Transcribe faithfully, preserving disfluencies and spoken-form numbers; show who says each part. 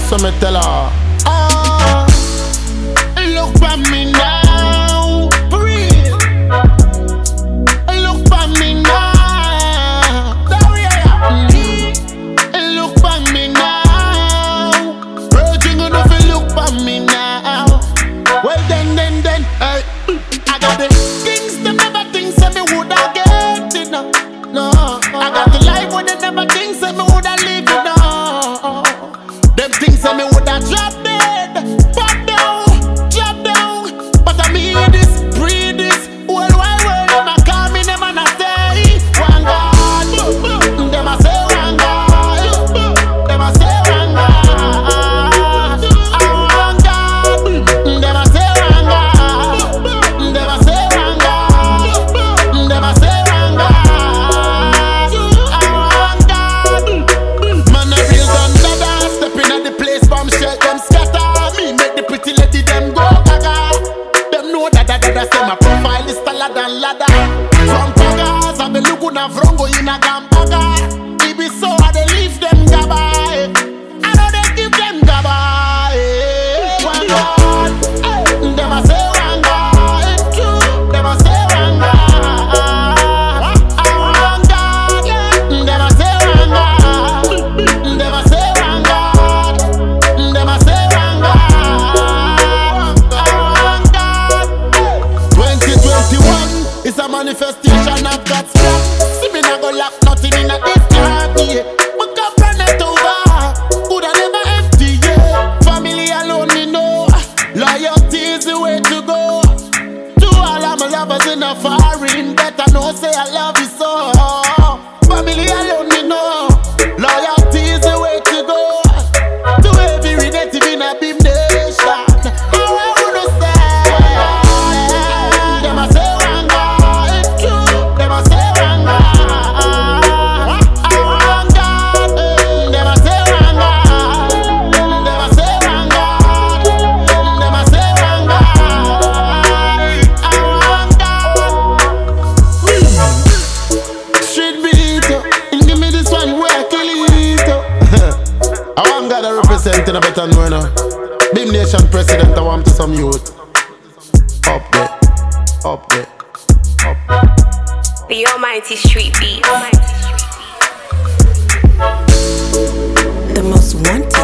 Speaker 1: so me tell her. Oh, look for me now, for real. Look for me now, mm. Look for me now. Virgin gonna feel look for me now. Well then, then, then, hey, I got the things they never think say me woulda get it now. No, I got the life where they never think say me woulda live it now. Them things say me woulda drop dead, pop down, drop down. But I mean this, breathe this, world wide world. Them a call me, them a not say one God. Them a say one God. Them a say one God. One God. Them a say one God. Them a say one God. Them a say one God. One God. Man a real gun dada, stepping at the place from shell them scatter. Me make the pretty lady them go gaga. Them know that that that say my profile is taller than ladder. From Pagas, I be looking at Frongo in a Gambaga. It be so I they leave them gaba. I know they give them gaba. One God, them a say one God. Them a say one God. One God, them a say one God. Them a say one God. Them a say one God. One God. twenty twenty-one is a manifestation of God's plan. See me not go lack nothing in a this time, yeah. But come run it over, could I never empty, yeah. Family alone, me know. Loyalty is the way to go. To all of my lovers in a foreign, better know say I love you so. Family alone, me know. Loyalty is the way to go. To every relative in a beam nation. How I wanna say, them a say one God. Them a say one God. One God. Them a say one God. Them a say one God. Them a say one God. Street beat, give me this one where I kill it. I want God to represent in a better way now. Beam Nation president, I want to some youth. Up there, up there, up there.
Speaker 2: The Almighty Street Beat.
Speaker 3: The most wanted.